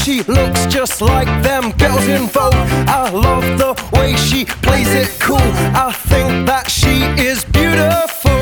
She looks just like them girls in Vogue. I love the way she plays it cool. I think that she is beautiful.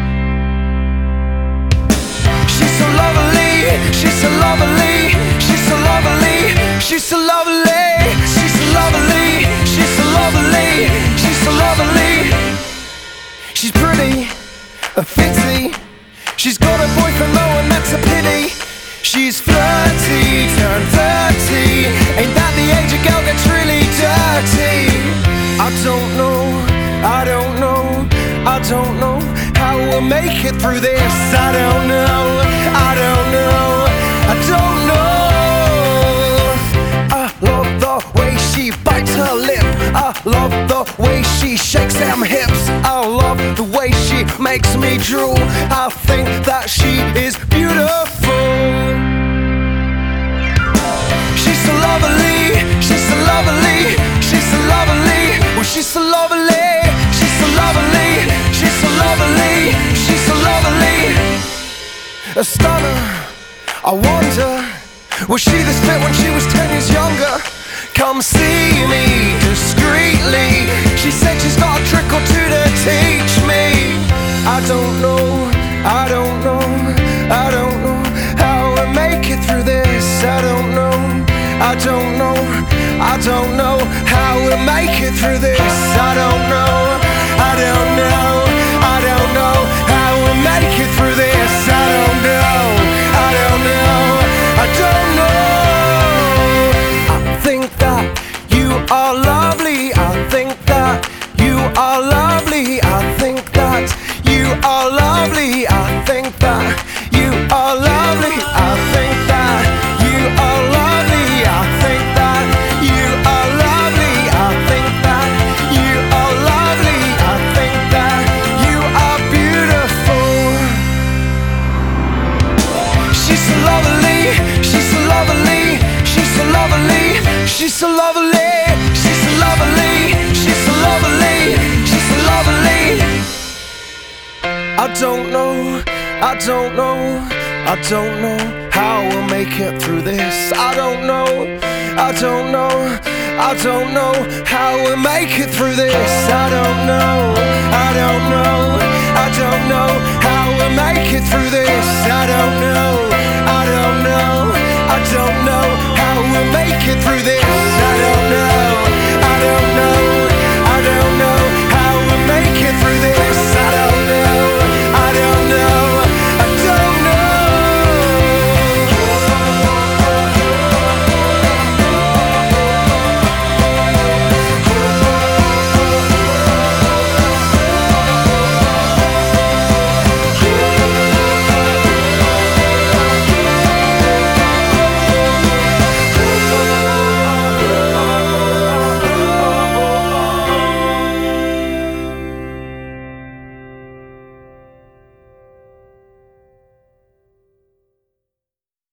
She's so lovely, she's so lovely, she's so lovely, she's so lovely, she's so lovely, she's so lovely, she's so lovely. She's pretty, fitzy. She's got a boyfriend though, and that's a pity. She's flirty, turned 30. Ain't that the age a girl gets really dirty? I don't know, I don't know, I don't know how we'll make it through this. I don't know, I don't know, I don't know. I love the way she bites her lip. I love the way she shakes them hips. I love the way she makes me drool. I think that she is beautiful. She's so lovely, she's so lovely, she's so lovely. Oh, she's so lovely, she's so lovely, she's so lovely, she's so lovely. A stunner, I wonder, was she this fit when she was 10 years younger? Come see me discreetly. She said she's got a trick or two to teach me. I don't know, I don't know, I don't know how we'll make it through this. I don't know, I don't know, I don't know how we'll make it through this. I don't know, I don't know, I don't know how we'll make it through this. I don't know, I don't know, I don't know. I think that you are lovely. I think that you are lovely. I think that you are lovely. I think that you are lovely. I think that you are lovely. I think that you are lovely. I think that you are lovely. I think that you are beautiful. She's so lovely. She's so lovely. She's so lovely. She's so lovely. She's so lovely. She's so lovely. She's so lovely. I don't know, I don't know, I don't know how we'll make it through this. I don't know, I don't know, I don't know how we'll make it through this. I don't know, I don't know, I don't know how we'll make it through this. I don't know, I don't know, I don't know